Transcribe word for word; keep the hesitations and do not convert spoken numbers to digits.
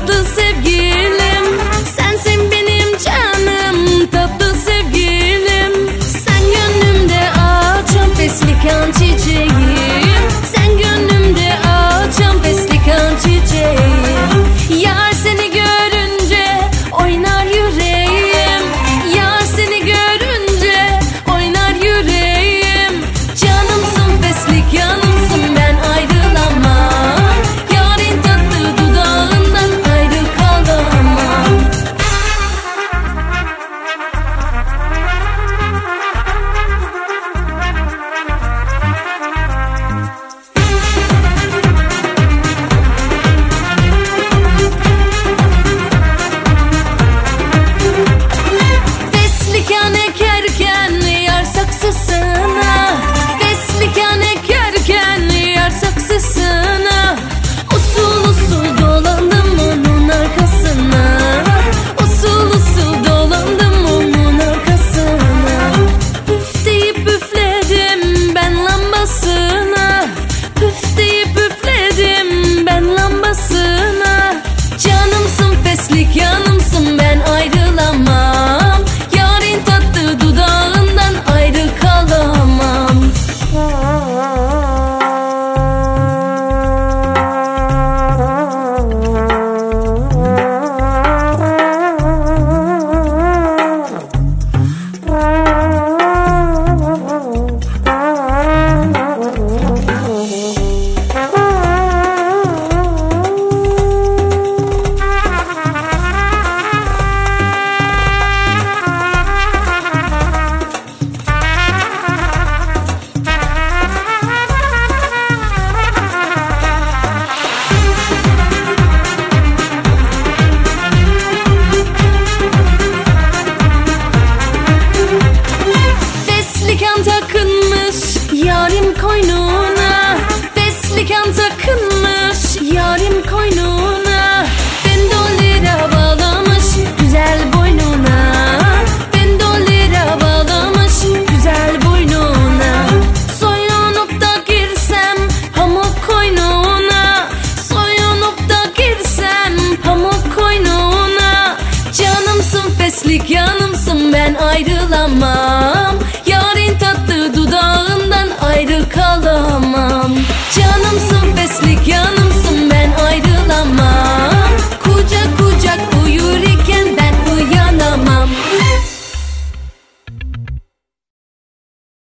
tatlı sevgilim. Sensin benim canım, tatlı sevgilim. Sen gönlümde açan feslikan çiçeğim. Sen gönlümde açan feslikan çiçeğim. Yar seni görünce oynar yüreğim. Yar seni görünce oynar yüreğim. Canımsın feslikanımsın, ben ayrılamam. Yarın tatlı dudağından ayrı kalamam. Feslikan ekerken yar saksısına, feslikan ekerken yar saksısına. Usul usul dolandım onun arkasına. Usul usul dolandım onun arkasına. Püf deyip üfledim ben lambasına. Püf deyip üfledim ben lambasına. Canımsın feslikanımsın, ben ayrılamam. Yarın tatlı dudağından ayrı kalamam. Feslikan takınmış yarim koynuna. Feslikan takınmış yarim koynuna. Bendolira bağlamış güzel boynuna. Bendolira bağlamış güzel boynuna. Soyunup da girsem pamuk koynuna. Soyunup da girsem pamuk koynuna. Canımsın feslikanımsın, ben ayrılamam.